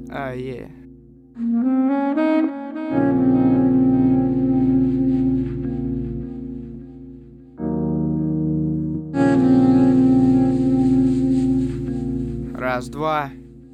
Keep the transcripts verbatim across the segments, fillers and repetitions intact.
А, е. Раз, два.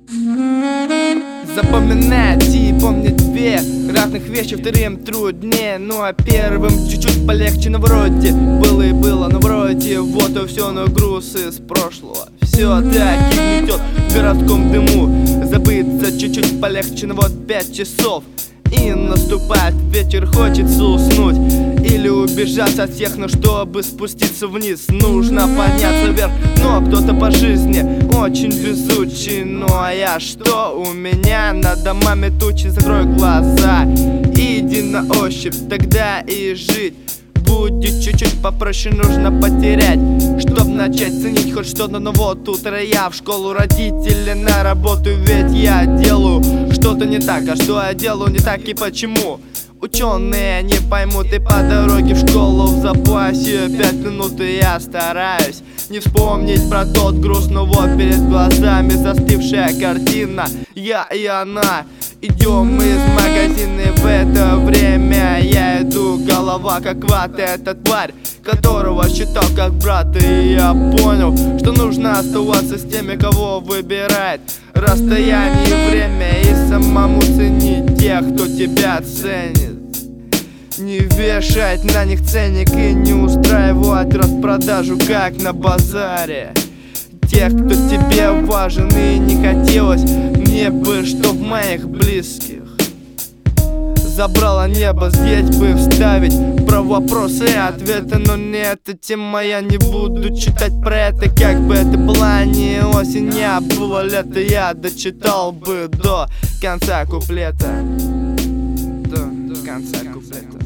Запоминать и помнить две разных вещи, вторым труднее. Ну а первым чуть-чуть полегче, но вроде было и было, но вроде вот и все, но груз из прошлого все таки гнетет в городском дыму. Забыться чуть-чуть полегче, но вот пять часов и наступает вечер, хочется уснуть или убежать от всех, но чтобы спуститься вниз, нужно подняться вверх. Но кто-то по жизни очень везучий. Ну а я что? У меня над домами тучи. Закрой глаза, иди на ощупь, тогда и жить будет чуть-чуть попроще. Нужно потерять, чтоб начать ценить хоть что-то. Но вот утро я в школу, родители на работу, ведь я делаю что-то не так. А что я делаю не так и почему? Ученые не поймут, и по дороге в школу в запасе пять минут, и я стараюсь не вспомнить про тот груз. Но вот перед глазами застывшая картина, я и она. Идем из магазина, и в это время я иду, голова как вата. Это тварь, которого считал как брата. И я понял, что нужно оставаться с теми, кого выбирает расстояние и время, и самому ценить тех, кто тебя ценит. Не вешать на них ценник и не устраивать распродажу, как на базаре. Тех, кто тебе важен, и не хотелось мне бы, чтоб моих близких забрало небо. Здесь бы вставить про вопросы и ответы, но не эта тема, я не буду читать про это. Как бы это была не осень, а было лето, я дочитал бы до конца куплета. До конца куплета.